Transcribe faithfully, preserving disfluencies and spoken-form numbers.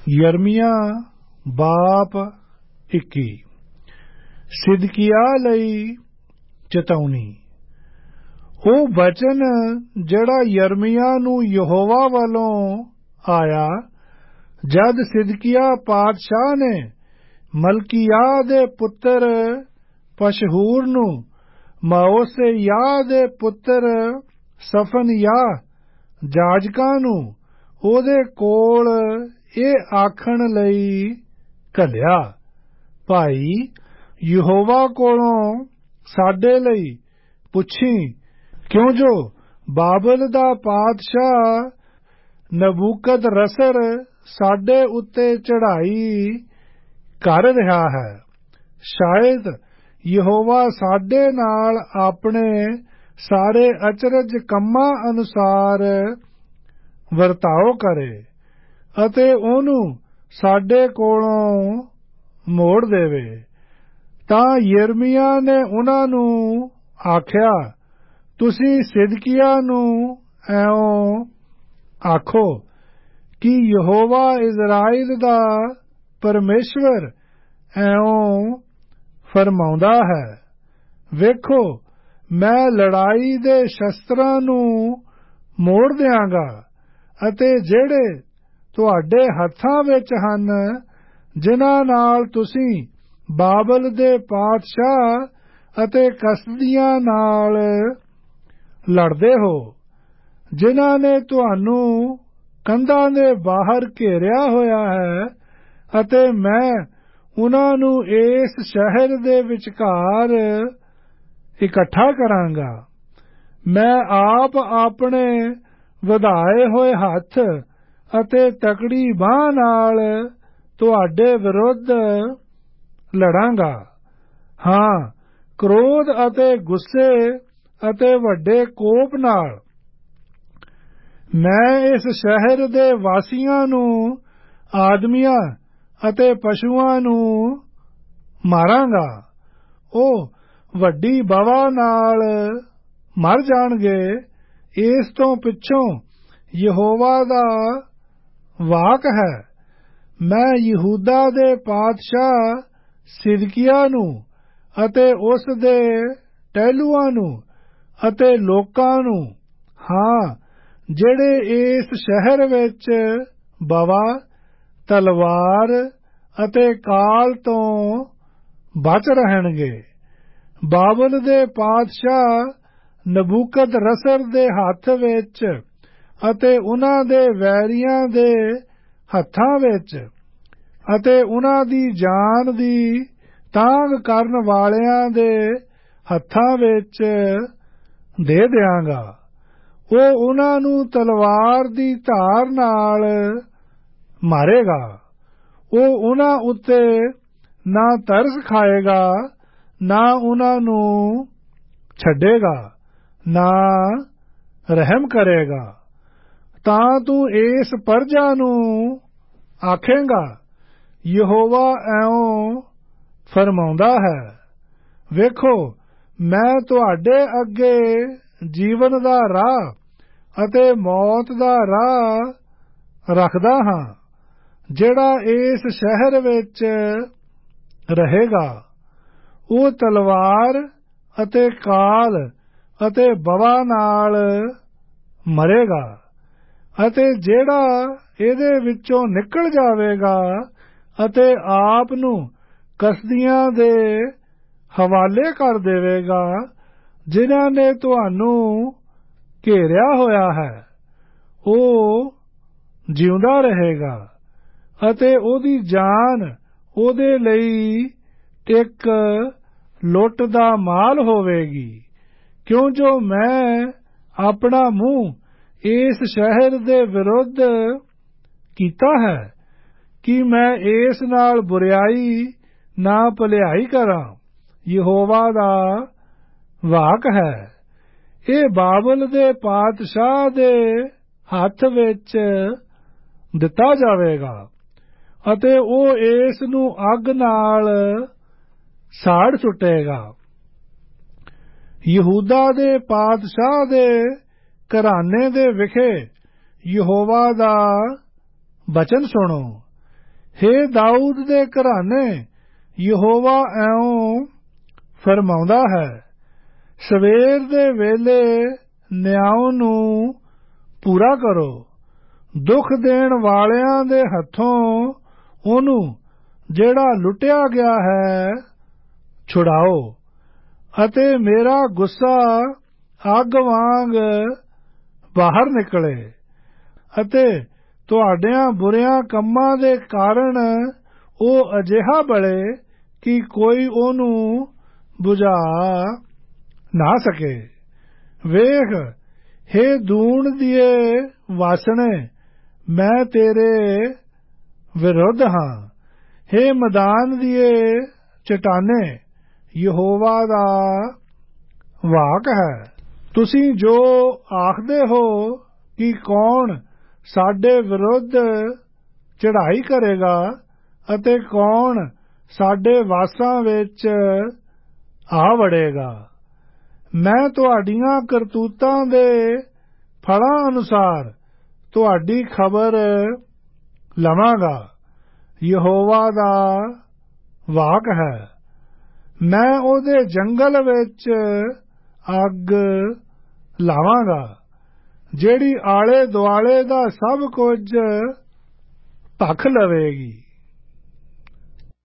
ਯਰਮੀਆਂ ਬਾਪ ਇੱਕੀ। ਸਿਦਕਿਯਾਹ ਲਈ ਚੇਤਾਵਨੀ। ਉਹ ਬਚਨ ਜਿਹੜਾ ਯਰਮੀਆਂ ਨੂੰ ਯਹੋਵਾ ਵੱਲੋਂ ਆਇਆ ਜਦ ਸਿਦਕਿਯਾਹ ਪਾਤਸ਼ਾਹ ਨੇ ਮਲਕੀਯਾਹ ਦੇ ਪੁੱਤਰ ਪਸ਼ਹੂਰ ਨੂੰ ਮਾਓਸੇਯਾਹ ਦੇ ਪੁੱਤਰ ਸਫਨਯਾਹ ਜਾਜਕਾਂ ਨੂੰ ਉਹਦੇ ਕੋਲ ਇਹ ਆਖਣ ਲਈ ਘੱਲਿਆ, ਭਾਈ ਯਹੋਵਾ ਕੋਲੋਂ ਸਾਡੇ ਲਈ ਪੁੱਛੀ, ਕਿਉਂ ਜੋ ਬਾਬਲ ਦਾ ਪਾਤਸ਼ਾਹ ਨਬੂਕਦਨਸਰ ਸਾਡੇ ਉੱਤੇ ਚੜ੍ਹਾਈ ਕਰ ਰਿਹਾ ਹੈ। ਸ਼ਾਇਦ ਯਹੋਵਾ ਸਾਡੇ ਨਾਲ ਆਪਣੇ ਸਾਰੇ ਅਚਰਜ ਕੰਮਾਂ ਅਨੁਸਾਰ ਵਰਤਾਓ ਕਰੇ ਅਤੇ ਉਹਨੂੰ ਸਾਡੇ ਕੋਲੋਂ ਮੋੜ ਦੇਵੇ। ਤਾਂ ਯਰਮੀਆਂ ਨੇ ਉਹਨਾਂ ਨੂੰ ਆਖਿਆ, ਤੁਸੀਂ ਸਿਦਕਿਯਾਹ ਨੂੰ ਇਉਂ ਆਖੋ ਕਿ ਯਹੋਵਾ ਇਜ਼ਰਾਈਲ ਦਾ ਪਰਮੇਸ਼ਵਰ ਇਉਂ ਫਰਮਾਉਂਦਾ ਹੈ, ਵੇਖੋ ਮੈਂ ਲੜਾਈ ਦੇ ਸ਼ਸਤਰਾਂ ਨੂੰ ਮੋੜ ਦਿਆਂਗਾ ਅਤੇ ਜਿਹੜੇ ਤੁਹਾਡੇ ਹੱਥਾਂ ਵਿੱਚ ਹਨ, ਜਿਨ੍ਹਾਂ ਨਾਲ ਤੁਸੀਂ ਬਾਬਲ ਦੇ ਪਾਤਸ਼ਾਹ ਅਤੇ ਕਸਦੀਆਂ ਨਾਲ ਲੜਦੇ ਹੋ, ਜਿਨ੍ਹਾਂ ਨੇ ਤੁਹਾਨੂੰ ਕੰਧਾਂ ਦੇ ਬਾਹਰ ਘੇਰਿਆ ਹੋਇਆ ਹੈ, ਅਤੇ ਮੈਂ ਉਹਨਾਂ ਨੂੰ ਇਸ ਸ਼ਹਿਰ ਦੇ ਵਿਚਕਾਰ ਇਕੱਠਾ ਕਰਾਂਗਾ। ਮੈਂ ਆਪ ਆਪਣੇ ਵਧਾਏ ਹੋਏ ਹੱਥ ਅਤੇ ਤਕੜੀ ਬਾਂਹ ਨਾਲ ਤੁਹਾਡੇ ਵਿਰੁੱਧ ਲੜਾਂਗਾ। ਹਾਂ, ਕ੍ਰੋਧ ਅਤੇ ਗੁੱਸੇ ਅਤੇ ਵੱਡੇ ਕੋਪ ਨਾਲ ਮੈਂ ਇਸ ਸ਼ਹਿਰ ਦੇ ਵਾਸੀਆਂ ਨੂੰ, ਆਦਮੀਆਂ ਅਤੇ ਪਸ਼ੂਆਂ ਨੂੰ ਮਾਰਾਂਗਾ। ਉਹ ਵੱਡੀ ਬਵਾ ਨਾਲ ਮਰ ਜਾਣਗੇ। ਇਸ ਤੋਂ ਪਿੱਛੋਂ ਯਹੋਵਾ ਦਾ ਵਾਕ ਹੈ, ਮੈਂ ਯਹੂਦਾ ਦੇ ਪਾਤਸ਼ਾਹ ਸਿਦਕਿਯਾਹ ਨੂੰ ਅਤੇ ਉਸ ਦੇ ਟਹਿਲੂਆਂ ਨੂੰ ਅਤੇ ਲੋਕਾਂ ਨੂੰ, ਹਾਂ ਜਿਹੜੇ ਇਸ ਸ਼ਹਿਰ ਵਿੱਚ ਬਵਾ, ਤਲਵਾਰ ਅਤੇ ਕਾਲ ਤੋਂ ਬਚ ਰਹਿਣਗੇ, ਬਾਬਲ ਦੇ ਪਾਤਸ਼ਾਹ ਨਬੂਕਦਨਸਰ ਦੇ ਹੱਥ ਵਿੱਚ ਅਤੇ ਉਹਨਾਂ ਦੇ ਵੈਰੀਆਂ ਦੇ ਹੱਥਾਂ ਵਿੱਚ ਅਤੇ ਉਹਨਾਂ ਦੀ ਜਾਨ ਦੀ ਤਾਂਘ ਕਰਨ ਵਾਲਿਆਂ ਦੇ ਹੱਥਾਂ ਵਿੱਚ ਦੇ ਦਿਆਂਗਾ। ਉਹ ਉਹਨਾਂ ਨੂੰ ਤਲਵਾਰ ਦੀ ਧਾਰ ਨਾਲ ਮਾਰੇਗਾ। ਉਹ ਉਹਨਾਂ ਉੱਤੇ ਨਾ ਤਰਸ ਖਾਏਗਾ, ਨਾ ਉਹਨਾਂ ਨੂੰ ਛੱਡੇਗਾ, ਨਾ ਰਹਿਮ ਕਰੇਗਾ। ਤਾਂ ਤੂੰ ਇਸ ਪਰਜਾ ਨੂੰ ਆਖੇਂਗਾ, ਯਹੋਵਾ ਇਉਂ ਫਰਮਾਉਂਦਾ ਹੈ, ਵੇਖੋ ਮੈਂ ਤੁਹਾਡੇ ਅੱਗੇ ਜੀਵਨ ਦਾ ਰਾਹ ਅਤੇ ਮੌਤ ਦਾ ਰਾਹ ਰੱਖਦਾ ਹਾਂ। ਜਿਹੜਾ ਇਸ ਸ਼ਹਿਰ ਵਿੱਚ ਰਹੇਗਾ, ਉਹ ਤਲਵਾਰ ਅਤੇ ਕਾਲ ਅਤੇ ਬਵਾ ਨਾਲ ਮਰੇਗਾ, ਅਤੇ ਜਿਹੜਾ ਇਹਦੇ ਵਿੱਚੋਂ ਨਿਕਲ ਜਾਵੇਗਾ ਅਤੇ ਆਪ ਨੂੰ ਕਸਦੀਆਂ ਦੇ ਹਵਾਲੇ ਕਰ ਦੇਵੇਗਾ, ਜਿਨ੍ਹਾਂ ਨੇ ਤੁਹਾਨੂੰ ਘੇਰਿਆ ਹੋਇਆ ਹੈ, ਉਹ ਜਿਉਂਦਾ ਰਹੇਗਾ ਅਤੇ ਉਹਦੀ ਜਾਨ ਉਹਦੇ ਲਈ ਇੱਕ ਲੁੱਟ ਦਾ ਮਾਲ ਹੋਵੇਗੀ। ਕਿਉਂ ਜੋ ਮੈਂ ਆਪਣਾ ਮੂੰਹ ਇਸ ਸ਼ਹਿਰ ਦੇ ਵਿਰੁੱਧ ਕੀਤਾ ਹੈ ਕਿ ਮੈਂ ਇਸ ਨਾਲ ਬੁਰਿਆਈ ਨਾ ਭਲਾਈ ਕਰਾਂ। ਯਹੋਵਾ ਦਾ ਵਾਕ ਹੈ। ਇਹ ਬਾਬਲ ਦੇ ਪਾਤਸ਼ਾਹ ਦੇ ਹੱਥ ਵਿੱਚ ਦਿੱਤਾ ਜਾਵੇਗਾ ਅਤੇ ਉਹ ਇਸ ਨੂੰ ਅੱਗ ਨਾਲ ਸਾੜ ਸੁੱਟੇਗਾ। ਯਹੂਦਾ ਦੇ ਪਾਤਸ਼ਾਹ ਦੇ ਘਰਾਨੇ ਦੇ ਵਿਖੇ ਯਹੋਵਾ ਦਾ ਬਚਨ ਸੁਣੋ। हे ਦਾਊਦ ਦੇ ਘਰਾਣੇ, ਯਹੋਵਾ ਇਉਂ ਫਰਮਾਉਂਦਾ ਹੈ, ਸਵੇਰ ਦੇ ਵੇਲੇ ਨਿਆਂ ਨੂੰ ਪੂਰਾ ਕਰੋ, ਦੁੱਖ ਦੇਣ ਵਾਲਿਆਂ ਦੇ ਹੱਥੋਂ ਉਹਨੂੰ ਜਿਹੜਾ ਲੁੱਟਿਆ ਗਿਆ ਹੈ ਛੁਡਾਓ, ਅਤੇ ਮੇਰਾ ਗੁੱਸਾ ਅੱਗ ਵਾਂਗ ਬਾਹਰ ਨਿਕਲੇ, ਅਤੇ ਤੁਹਾਡਿਆਂ ਬੁਰਿਆਂ ਕੰਮਾਂ ਦੇ ਕਾਰਨ ਉਹ ਅਜਿਹਾ ਬਲੇ ਕਿ ਕੋਈ ਉਹਨੂੰ ਬੁਝਾ ਨਾ ਸਕੇ। ਵੇਖ, ਹੇ ਦੂਣ ਦੀਏ ਵਾਸਣੇ, ਮੈਂ ਤੇਰੇ ਵਿਰੁੱਧ ਹਾਂ, ਹੇ ਮੈਦਾਨ ਦੀਏ ਚਟਾਨੇ, ਯਹੋਵਾ ਦਾ ਵਾਕ ਹੈ। ਤੁਸੀਂ ਜੋ ਆਖਦੇ ਹੋ ਕਿ ਕੌਣ ਸਾਡੇ ਵਿਰੁੱਧ ਚੜ੍ਹਾਈ ਕਰੇਗਾ ਅਤੇ ਕੌਣ ਸਾਡੇ ਵਾਸਾਂ ਵਿੱਚ ਆ ਵੜੇਗਾ, ਮੈਂ ਤੁਹਾਡੀਆਂ ਕਰਤੂਤਾਂ ਦੇ ਫਲਾਂ ਅਨੁਸਾਰ ਤੁਹਾਡੀ ਖਬਰ ਲਵਾਂਗਾ, ਯਹੋਵਾ ਦਾ ਵਾਕ ਹੈ। ਮੈਂ ਉਹਦੇ ਜੰਗਲ ਵਿੱਚ ਅੱਗ ਲਾਵਾਂਗਾ, ਜਿਹੜੀ ਆਲੇ ਦੁਆਲੇ ਦਾ ਸਭ ਕੁਝ ਭਖ ਲਵੇਗੀ।